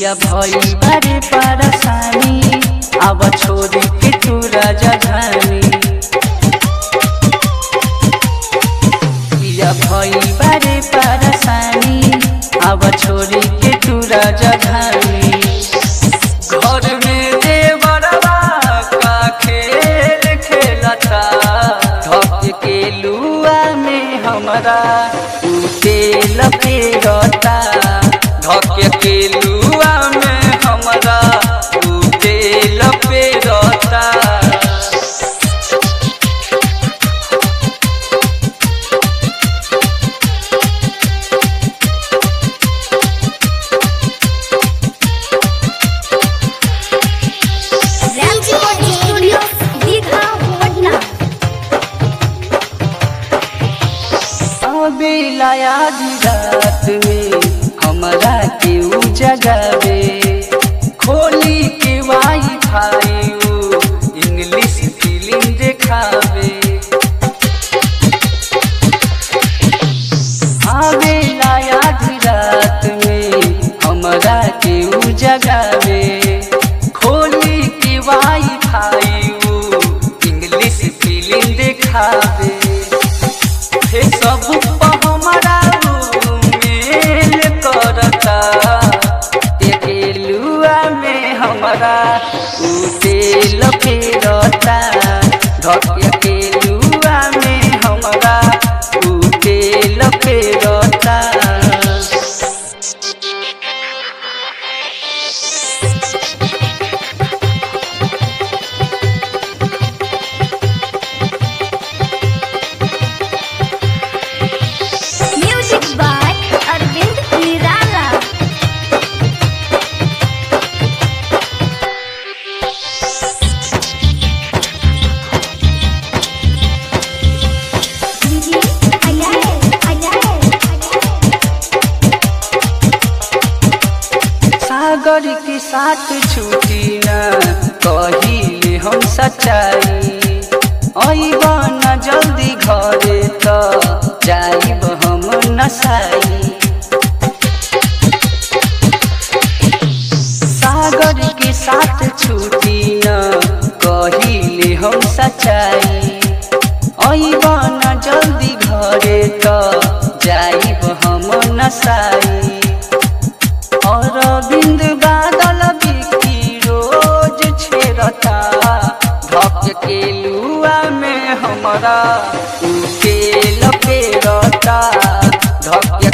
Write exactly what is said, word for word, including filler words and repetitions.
पिया भई बारे परेशानी अब छोड़ के तू राजधानी पिया भई बारे परेशानी अब छोड़ के तू राजधानी घर में देवरवा का खेल खेलता धक के लुआ में हमारा तेल पेरता धक के लुआ में हमारा तेल पेरता बेलाया रात में हमारा केहू जगावे खोली के वाई फाई इंग्लिश फिल्म देखावे हाँ बेलाया रात में हमारा केहू जगावे खोली के वाई फाई इंग्लिश फिल्म देखावे सब हमारा मेल करता लुआ में हमारा तेल फेरता धक के लुआ में हमारा तेल फेरता सागर के साथ छूटी न कहिले हम सच्चाई अइबन जल्दी घरे तो जाइब हम नसाई सागर के साथ छूटी न कहिले हम सच्चाई अइबन जल्दी घरे तो जाइब हम नसाई और बिंद बादल बिकी रोज छेड़ता धक के लुआ में हमारा तेल पेरता धक